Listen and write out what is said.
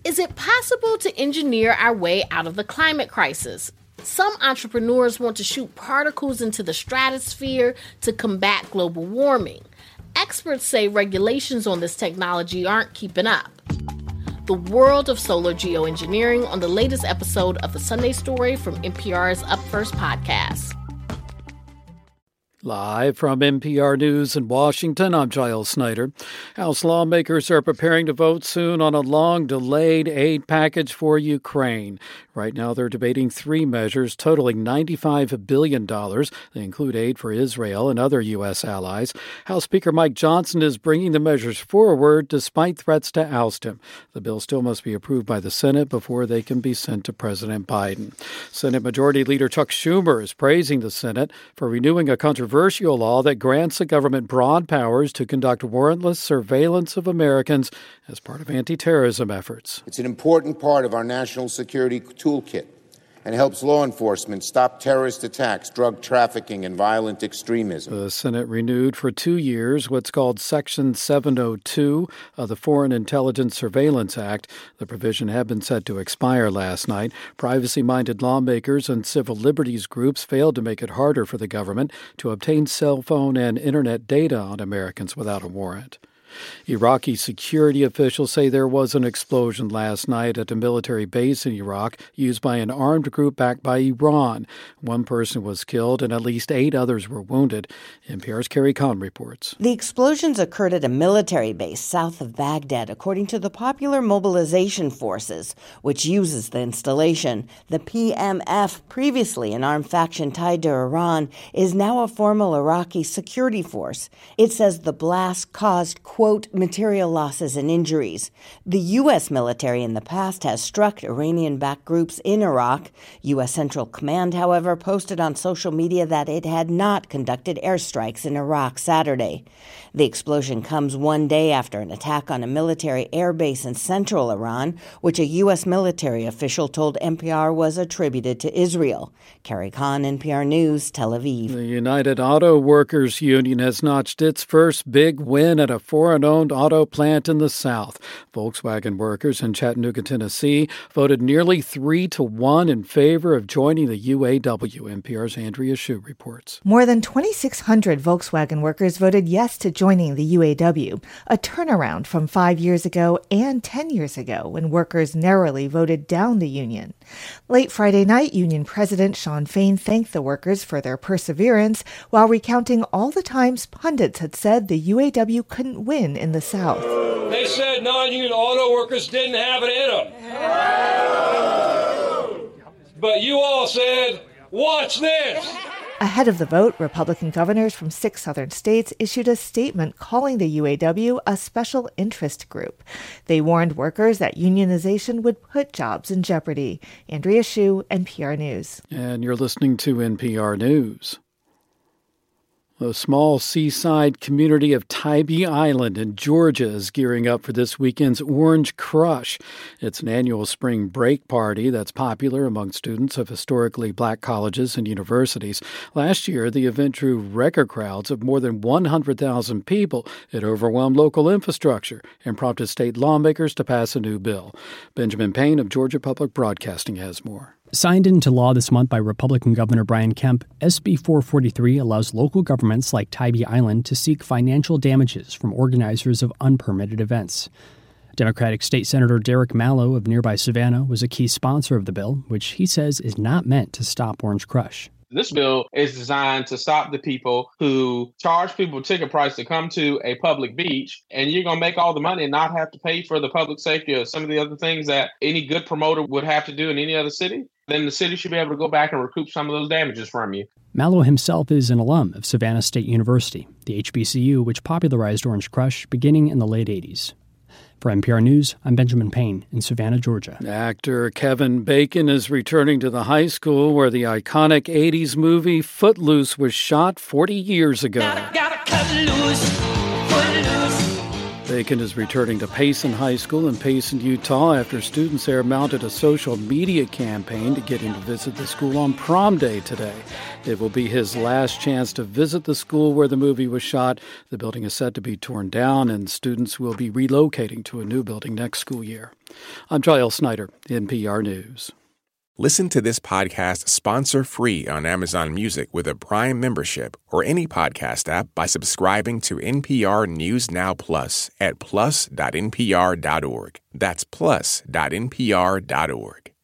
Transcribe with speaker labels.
Speaker 1: Is it possible to engineer our way out of the climate crisis? Some entrepreneurs want to shoot particles into the stratosphere to combat global warming. Experts say regulations on this technology aren't keeping up. The world of solar geoengineering on the latest episode of The Sunday Story from NPR's Up First podcast.
Speaker 2: Live from NPR News in Washington, I'm Giles Snyder. House lawmakers are preparing to vote soon on a long-delayed aid package for Ukraine. Right now, they're debating three measures totaling $95 billion. They include aid for Israel and other U.S. allies. House Speaker Mike Johnson is bringing the measures forward despite threats to oust him. The bill still must be approved by the Senate before they can be sent to President Biden. Senate Majority Leader Chuck Schumer is praising the Senate for renewing a controversial law that grants the government broad powers to conduct warrantless surveillance of Americans as part of anti-terrorism efforts.
Speaker 3: It's an important part of our national security toolkit and helps law enforcement stop terrorist attacks, drug trafficking, and violent extremism.
Speaker 2: The Senate renewed for 2 years what's called Section 702 of the Foreign Intelligence Surveillance Act. The provision had been set to expire last night. Privacy-minded lawmakers and civil liberties groups failed to make it harder for the government to obtain cell phone and internet data on Americans without a warrant. Iraqi security officials say there was an explosion last night at a military base in Iraq used by an armed group backed by Iran. One person was killed and at least 8 others were wounded. NPR's Carrie Kahn reports.
Speaker 4: The explosions occurred at a military base south of Baghdad, according to the Popular Mobilization Forces, which uses the installation. The PMF, previously an armed faction tied to Iran, is now a formal Iraqi security force. It says the blast caused, quote, material losses and injuries. The U.S. military in the past has struck Iranian-backed groups in Iraq. U.S. Central Command, however, posted on social media that it had not conducted airstrikes in Iraq Saturday. The explosion comes one day after an attack on a military airbase in central Iran, which a U.S. military official told NPR was attributed to Israel. Carrie Kahn, NPR News, Tel Aviv.
Speaker 2: The United Auto Workers Union has notched its first big win at a foreign-owned auto plant in the South. Volkswagen workers in Chattanooga, Tennessee, voted nearly 3-1 in favor of joining the UAW. NPR's Andrea Hsu reports.
Speaker 5: More than 2,600 Volkswagen workers voted yes to joining the UAW, a turnaround from 5 years ago and 10 years ago when workers narrowly voted down the union. Late Friday night, union president Shawn Fain thanked the workers for their perseverance while recounting all the times pundits had said the UAW couldn't win in the South.
Speaker 6: They said non-union auto workers didn't have it in them. But you all said, watch this.
Speaker 5: Ahead of the vote, Republican governors from 6 southern states issued a statement calling the UAW a special interest group. They warned workers that unionization would put jobs in jeopardy. Andrea Hsu, NPR News.
Speaker 2: And you're listening to NPR News. The small seaside community of Tybee Island in Georgia is gearing up for this weekend's Orange Crush. It's an annual spring break party that's popular among students of historically black colleges and universities. Last year, the event drew record crowds of more than 100,000 people. It overwhelmed local infrastructure and prompted state lawmakers to pass a new bill. Benjamin Payne of Georgia Public Broadcasting has more.
Speaker 7: Signed into law this month by Republican Governor Brian Kemp, SB 443 allows local governments like Tybee Island to seek financial damages from organizers of unpermitted events. Democratic State Senator Derek Mallow of nearby Savannah was a key sponsor of the bill, which he says is not meant to stop Orange Crush.
Speaker 8: This bill is designed to stop the people who charge people ticket price to come to a public beach, and you're going to make all the money and not have to pay for the public safety or some of the other things that any good promoter would have to do in any other city. Then the city should be able to go back and recoup some of those damages from you.
Speaker 7: Mallow himself is an alum of Savannah State University, the HBCU which popularized Orange Crush beginning in the late 80s. For NPR News, I'm Benjamin Payne in Savannah, Georgia.
Speaker 2: Actor Kevin Bacon is returning to the high school where the iconic 80s movie Footloose was shot 40 years ago. Gotta cut loose, foot loose. Bacon is returning to Payson High School in Payson, Utah, after students there mounted a social media campaign to get him to visit the school on prom day today. It will be his last chance to visit the school where the movie was shot. The building is set to be torn down, and students will be relocating to a new building next school year. I'm Giles Snyder, NPR News.
Speaker 9: Listen to this podcast sponsor-free on Amazon Music with a Prime membership or any podcast app by subscribing to NPR News Now Plus at plus.npr.org. That's plus.npr.org.